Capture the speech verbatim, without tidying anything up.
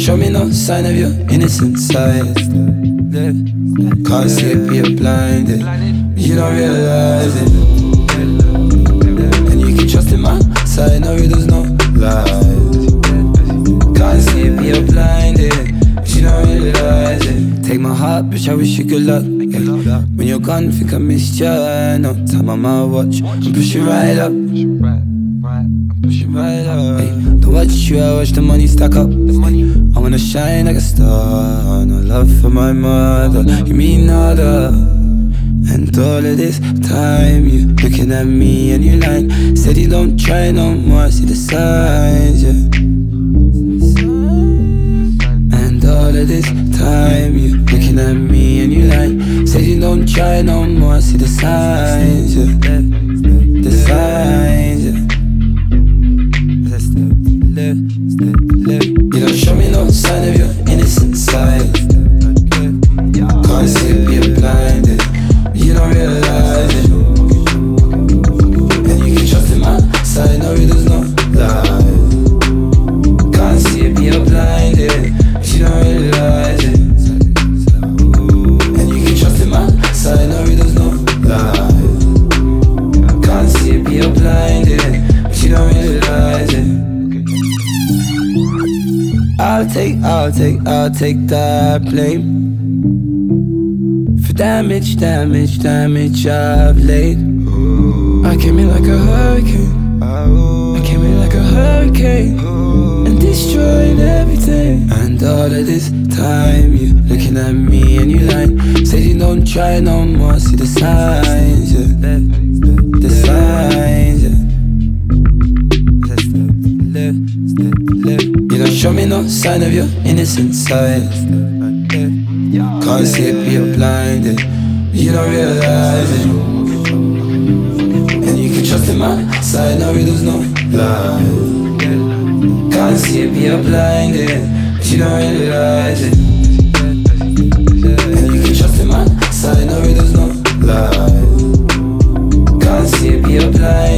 show me no sign of your innocent side. Can't see it, you're blinded. You don't realize it. And you can trust in my side, no, there's no lies. Can't see it, you're blinded. You don't realize it. Take my heart, bitch, I wish you good luck. Yeah. When you're gone, think I missed you. No time on my watch, I'm pushing right up. Pushing right up. Hey, don't watch you, I watch the money stack up. I wanna shine like a star. No love for my mother, you mean nada. And all of this time, you looking at me and you lying. Said you don't try no more, see the signs, yeah. And all of this time, you looking at me and you lying. Said you don't try no more, see the signs, yeah. The signs, yeah. You don't show me no sign of your innocent side. Can't see it, you're blinded. You don't realize it. And you can trust in my side, no, there's no lies. Can't see it, you're blinded. You don't realize it. And you can trust in my side, no, there's no lies. Can't see it, you're blinded. You don't realize it. I'll take, I'll take, I'll take that blame for damage, damage, damage I've laid. I came in like a hurricane. I came in like a hurricane and destroyed everything. And all of this time, you looking at me and you lying. Said you don't try no more, see the signs, yeah. The signs, yeah. You don't show me no sign of your innocent side. Can't see it, you're blinded. You don't realize it. And you can trust in my side, no, there's no lies. Can't see it, you're blinded. You don't realize it. And you can trust in my side, no, there's no lies. Can't see it, you're blinded.